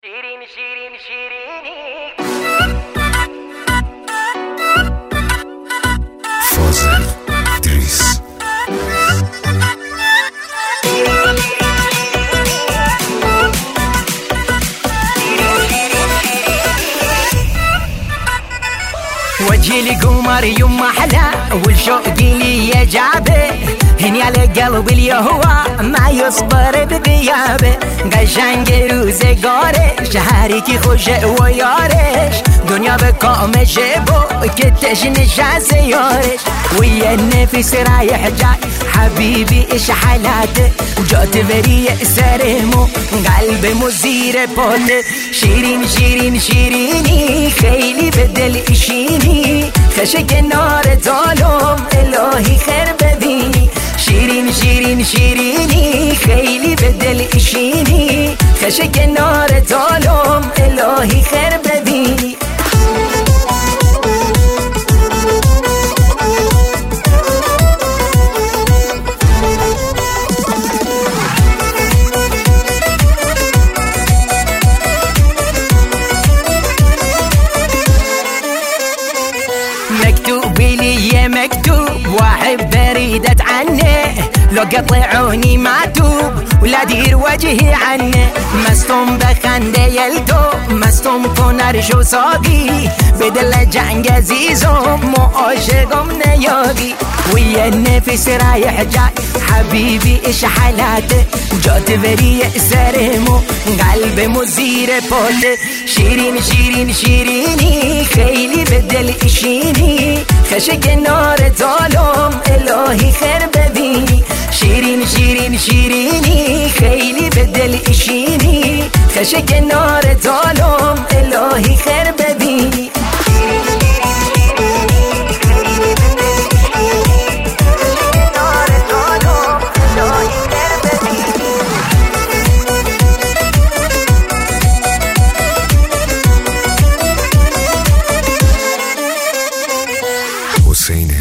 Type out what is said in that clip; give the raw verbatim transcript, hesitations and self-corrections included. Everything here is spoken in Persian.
شيرين شيرين شيريني فاضل إدريس. وجهي لي قمر يوم احلى والشوق لي يا جابه هني على قلبي اليهوى ما يصبر بغيابه قشنگ روزه گارش هرکی خوش و یارش دنیا بکام شبو کتش نشست یارش ويا النفس رايح جاي حبيبي ايش حالاته جات بري سرمو قلبي مزير بوت شيرين شيرين شيريني خيلي بدل اشيني خشك النار ظالم الهي خير بديني شيرين شيرين شيريني خيلي بدل اشيني خشك النار ظالم الهي خير بديني مكتوب لي يا مكتوب واحب بريدة عنه لو قطعوني معتوب ولا دير وجهي عنه مستم بخنده يلدو مستم كنرشو صابي بدل جنگ عزيزم مو عاشقم نيابي ويا النفس رايح جاي حبيبي ايش حالاته جات بري سرمو قلبي مزير بوت شيرين شيرين شيريني خيلي بدل اشيني خشك النار ظالم الهي خير بديني شيرين شيرين شيريني خيلي بدل اشيني خشك النار ظالم الهي خير بديني حسین